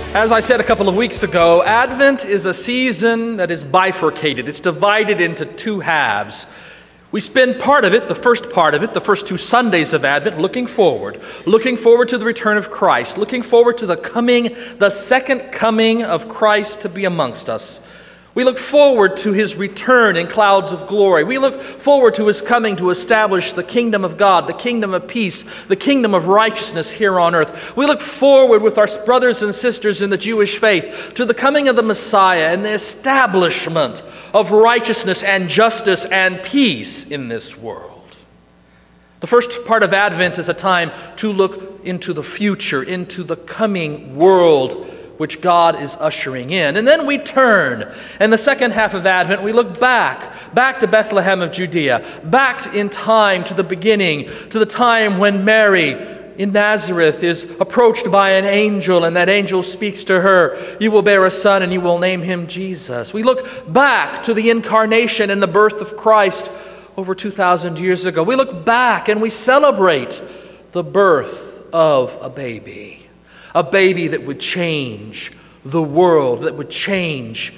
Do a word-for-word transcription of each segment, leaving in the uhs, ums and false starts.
As I said a couple of weeks ago, Advent is a season that is bifurcated. It's divided into two halves. We spend part of it, the first part of it, the first two Sundays of Advent, looking forward. Looking forward to the return of Christ. Looking forward to the coming, the second coming of Christ to be amongst us. We look forward to his return in clouds of glory. We look forward to his coming to establish the kingdom of God, the kingdom of peace, the kingdom of righteousness here on earth. We look forward with our brothers and sisters in the Jewish faith to the coming of the Messiah and the establishment of righteousness and justice and peace in this world. The first part of Advent is a time to look into the future, into the coming world which God is ushering in. And then we turn. In the second half of Advent, we look back, back to Bethlehem of Judea, back in time to the beginning, to the time when Mary in Nazareth is approached by an angel, and that angel speaks to her, "You will bear a son, and you will name him Jesus." We look back to the incarnation and the birth of Christ over two thousand years ago. We look back and we celebrate the birth of a baby. A baby that would change the world, that would change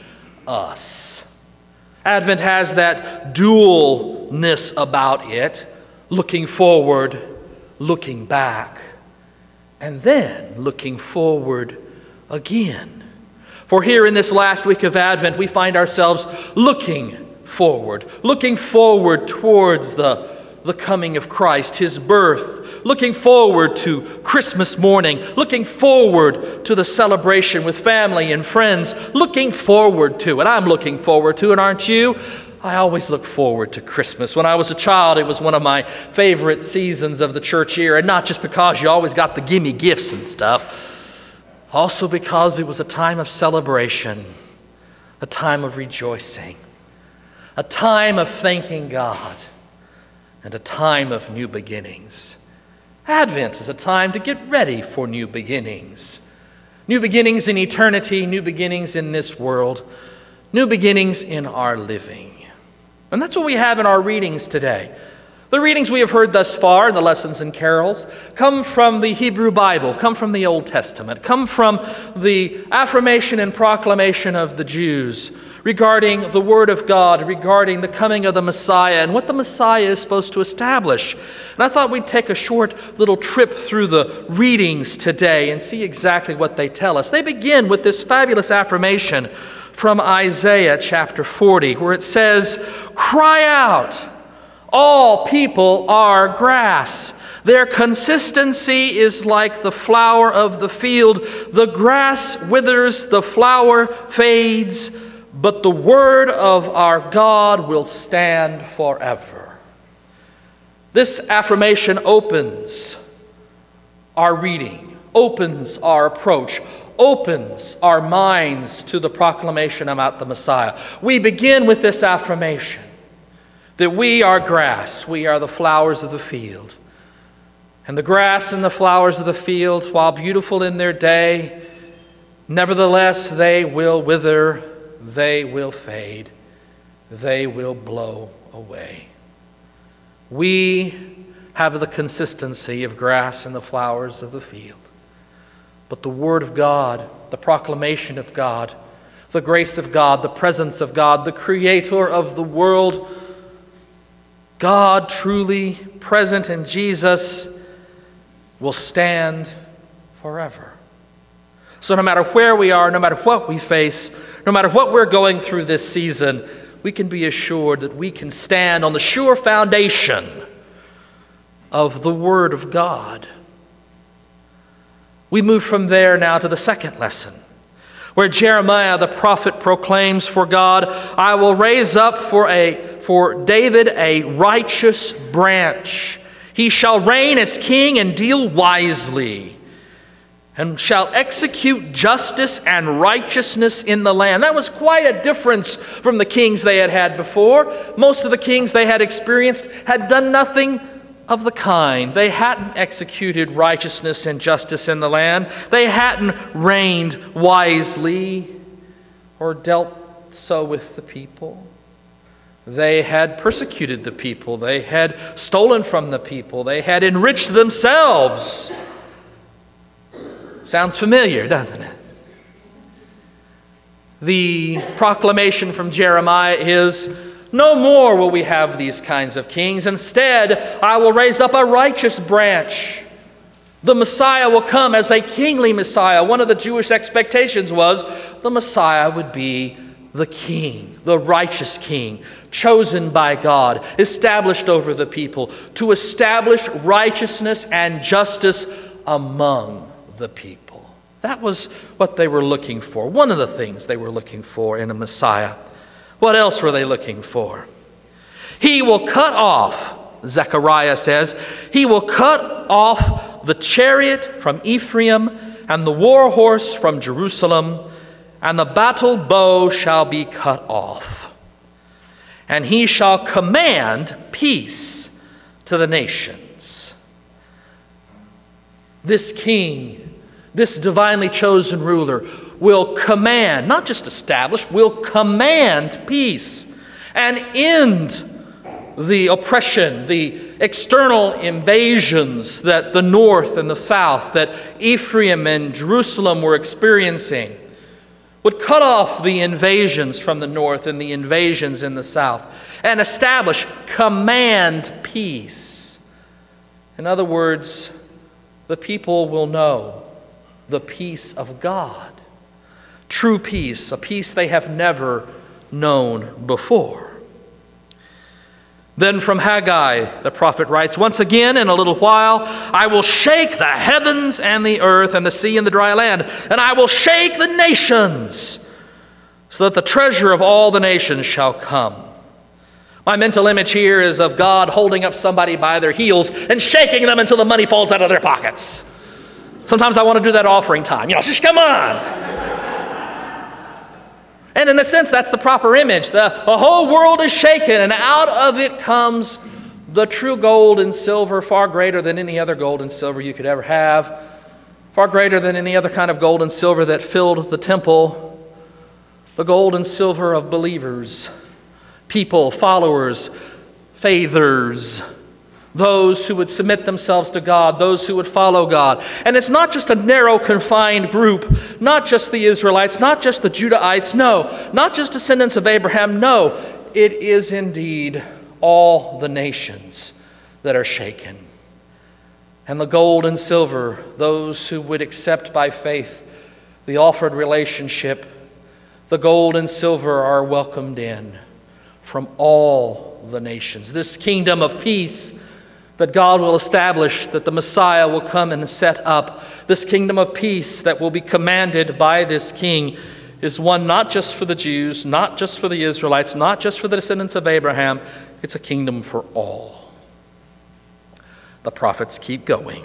us. Advent has that dualness about it, looking forward, looking back, and then looking forward again. For here in this last week of Advent, we find ourselves looking forward, looking forward towards the, the coming of Christ, his birth, looking forward to Christmas morning, looking forward to the celebration with family and friends, looking forward to it. I'm looking forward to it, aren't you? I always look forward to Christmas. When I was a child, it was one of my favorite seasons of the church year, and not just because you always got the gimme gifts and stuff, also because it was a time of celebration, a time of rejoicing, a time of thanking God, and a time of new beginnings. Advent is a time to get ready for new beginnings. New beginnings in eternity, new beginnings in this world, new beginnings in our living. And that's what we have in our readings today. The readings we have heard thus far in the lessons and carols come from the Hebrew Bible, come from the Old Testament, come from the affirmation and proclamation of the Jews regarding the Word of God, regarding the coming of the Messiah and what the Messiah is supposed to establish. And I thought we'd take a short little trip through the readings today and see exactly what they tell us. They begin with this fabulous affirmation from Isaiah chapter forty, where it says, "Cry out, all people are grass. Their consistency is like the flower of the field. The grass withers, the flower fades, but the word of our God will stand forever." This affirmation opens our reading, opens our approach, opens our minds to the proclamation about the Messiah. We begin with this affirmation that we are grass, we are the flowers of the field. And the grass and the flowers of the field, while beautiful in their day, nevertheless they will wither, they will fade, they will blow away. We have the consistency of grass and the flowers of the field. But the Word of God, the proclamation of God, the grace of God, the presence of God, the Creator of the world, God truly present in Jesus, will stand forever. So no matter where we are, no matter what we face, no matter what we're going through this season, we can be assured that we can stand on the sure foundation of the Word of God. We move from there now to the second lesson, where Jeremiah the prophet proclaims, "For God, I will raise up for a for David a righteous branch. He shall reign as king and deal wisely, and shall execute justice and righteousness in the land." That was quite a difference from the kings they had had before. Most of the kings they had experienced had done nothing of the kind. They hadn't executed righteousness and justice in the land. They hadn't reigned wisely or dealt so with the people. They had persecuted the people. They had stolen from the people. They had enriched themselves. Sounds familiar, doesn't it? The proclamation from Jeremiah is, no more will we have these kinds of kings. Instead, I will raise up a righteous branch. The Messiah will come as a kingly Messiah. One of the Jewish expectations was the Messiah would be the king, the righteous king, chosen by God, established over the people, to establish righteousness and justice among the people. That was what they were looking for, one of the things they were looking for in a Messiah. What else were they looking for? He will cut off, Zechariah says, he will cut off the chariot from Ephraim and the war horse from Jerusalem, and the battle bow shall be cut off. And he shall command peace to the nations. This king, this divinely chosen ruler, will command, not just establish, will command peace and end the oppression, the external invasions that the north and the south, that Ephraim and Jerusalem were experiencing, would cut off the invasions from the north and the invasions in the south and establish, command peace. In other words, the people will know the peace of God. True peace, a peace they have never known before. Then from Haggai, the prophet writes, once again in a little while, I will shake the heavens and the earth and the sea and the dry land, and I will shake the nations, so that the treasure of all the nations shall come. My mental image here is of God holding up somebody by their heels and shaking them until the money falls out of their pockets. Sometimes I want to do that offering time. You know, just come on. And in a sense, that's the proper image. The, the whole world is shaken, and out of it comes the true gold and silver, far greater than any other gold and silver you could ever have, far greater than any other kind of gold and silver that filled the temple, the gold and silver of believers, people, followers, faithers, those who would submit themselves to God, those who would follow God. And it's not just a narrow, confined group, not just the Israelites, not just the Judahites, no, not just descendants of Abraham, no. It is indeed all the nations that are shaken. And the gold and silver, those who would accept by faith the offered relationship, the gold and silver are welcomed in from all the nations. This kingdom of peace that God will establish, that the Messiah will come and set up, this kingdom of peace that will be commanded by this king, is one not just for the Jews, not just for the Israelites, not just for the descendants of Abraham. It's a kingdom for all. The prophets keep going.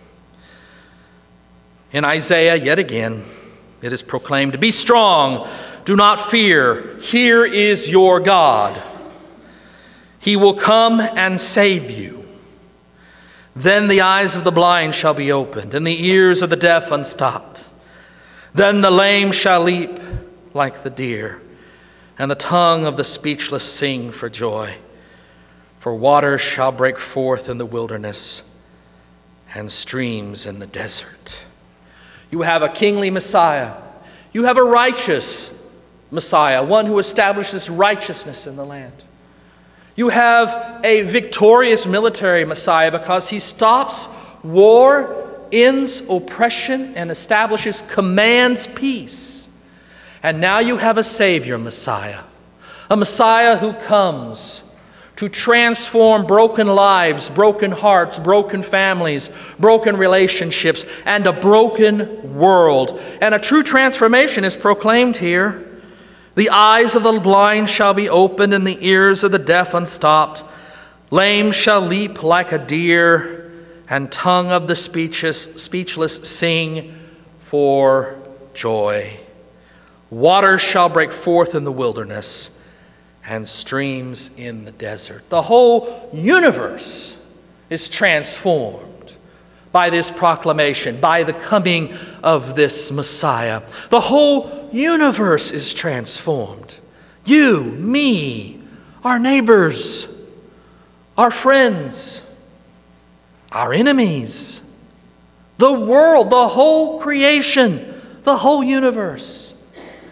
In Isaiah, yet again, it is proclaimed, be strong, do not fear, here is your God. He will come and save you. Then the eyes of the blind shall be opened, and the ears of the deaf unstopped. Then the lame shall leap like the deer, and the tongue of the speechless sing for joy. For waters shall break forth in the wilderness, and streams in the desert. You have a kingly Messiah. You have a righteous Messiah, one who establishes righteousness in the land. You have a victorious military Messiah because he stops war, ends oppression, and establishes, commands peace. And now you have a Savior Messiah, a Messiah who comes to transform broken lives, broken hearts, broken families, broken relationships, and a broken world. And a true transformation is proclaimed here. The eyes of the blind shall be opened, and the ears of the deaf unstopped. Lame shall leap like a deer, and tongue of the speechless, speechless sing for joy. Waters shall break forth in the wilderness, and streams in the desert. The whole universe is transformed by this proclamation, by the coming of this Messiah. The whole universe is transformed. You, me, our neighbors, our friends, our enemies, the world, the whole creation, the whole universe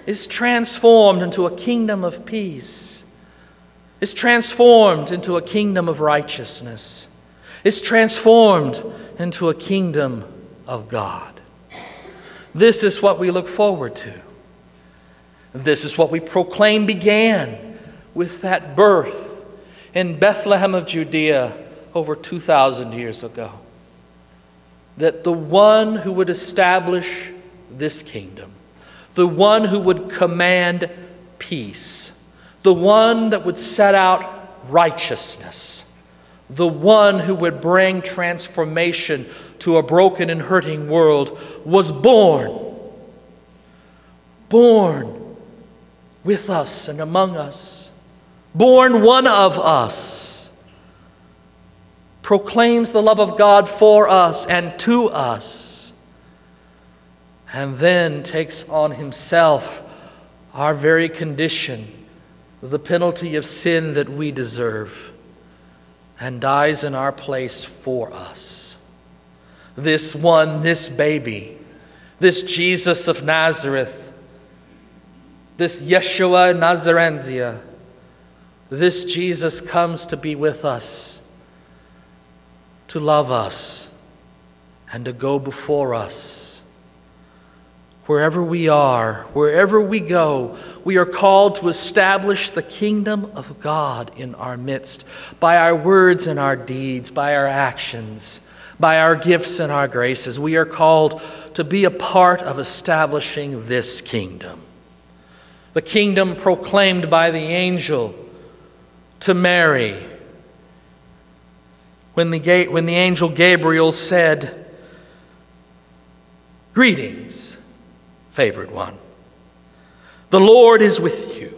is transformed into a kingdom of peace, is transformed into a kingdom of righteousness, is transformed into a kingdom of God. This is what we look forward to. This is what we proclaim began with that birth in Bethlehem of Judea over two thousand years ago. That the one who would establish this kingdom, the one who would command peace, the one that would set out righteousness, the one who would bring transformation to a broken and hurting world, was born. Born with us and among us. Born one of us. Proclaims the love of God for us and to us. And then takes on himself our very condition, the penalty of sin that we deserve, and dies in our place for us. This one, this baby, this Jesus of Nazareth, this Yeshua Nazarenzia, this Jesus comes to be with us, to love us, and to go before us. Wherever we are, wherever we go, we are called to establish the kingdom of God in our midst by our words and our deeds, by our actions, by our gifts and our graces. We are called to be a part of establishing this kingdom. The kingdom proclaimed by the angel to Mary when the, when the angel Gabriel said, "Greetings, favored one. The Lord is with you."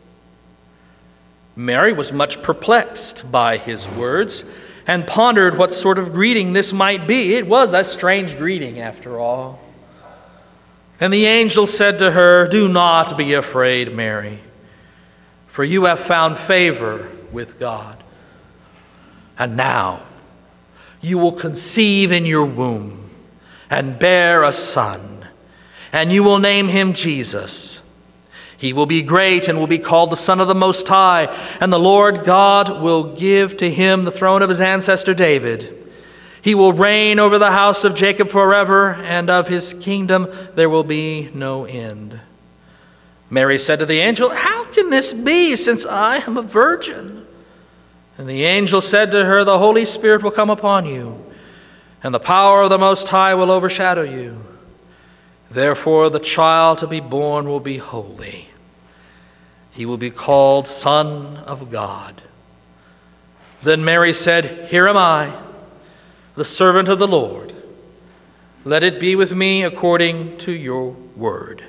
Mary was much perplexed by his words and pondered what sort of greeting this might be. It was a strange greeting, after all. And the angel said to her, "Do not be afraid, Mary, for you have found favor with God. And now you will conceive in your womb and bear a son, and you will name him Jesus. He will be great and will be called the Son of the Most High, and the Lord God will give to him the throne of his ancestor David. He will reign over the house of Jacob forever, and of his kingdom there will be no end." Mary said to the angel, "How can this be, since I am a virgin?" And the angel said to her, "The Holy Spirit will come upon you, and the power of the Most High will overshadow you. Therefore the child to be born will be holy. He will be called Son of God." Then Mary said, "Here am I, the servant of the Lord. Let it be with me according to your word."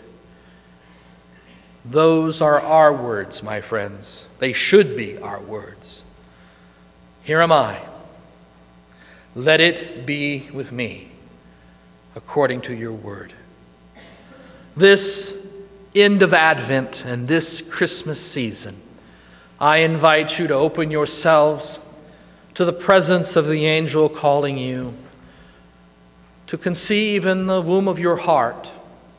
Those are our words, my friends. They should be our words. Here am I. Let it be with me according to your word. This end of Advent and this Christmas season, I invite you to open yourselves to the presence of the angel calling you to conceive in the womb of your heart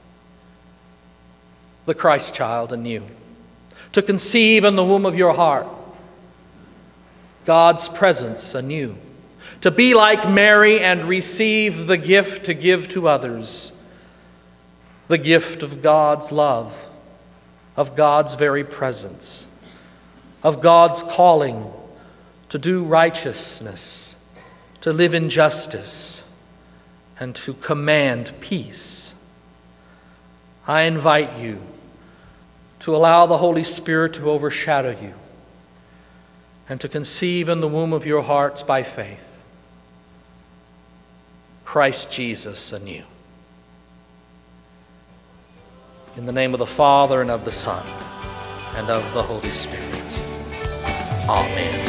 the Christ child in you, to conceive in the womb of your heart God's presence anew, to be like Mary and receive the gift to give to others, the gift of God's love, of God's very presence, of God's calling to do righteousness, to live in justice, and to command peace. I invite you to allow the Holy Spirit to overshadow you and to conceive in the womb of your hearts by faith Christ Jesus anew. In the name of the Father, and of the Son, and of the Holy Spirit. Amen.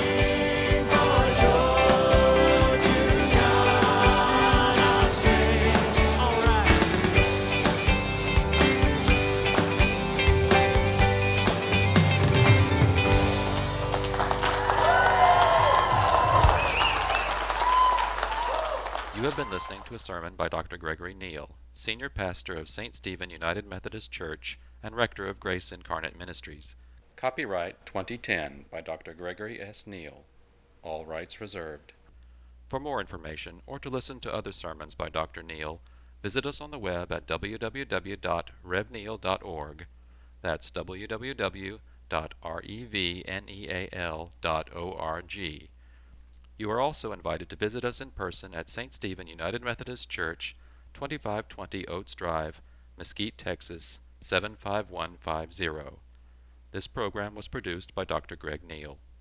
You have been listening to a sermon by Doctor Gregory Neal, Senior Pastor of Saint Stephen United Methodist Church and Rector of Grace Incarnate Ministries. Copyright twenty ten by Doctor Gregory S. Neal. All rights reserved. For more information or to listen to other sermons by Doctor Neal, visit us on the web at w w w dot rev neal dot org. That's w w w dot revneal dot org. You are also invited to visit us in person at Saint Stephen United Methodist Church, twenty-five twenty Oates Drive, Mesquite, Texas, seven five one five zero. This program was produced by Doctor Greg Neal.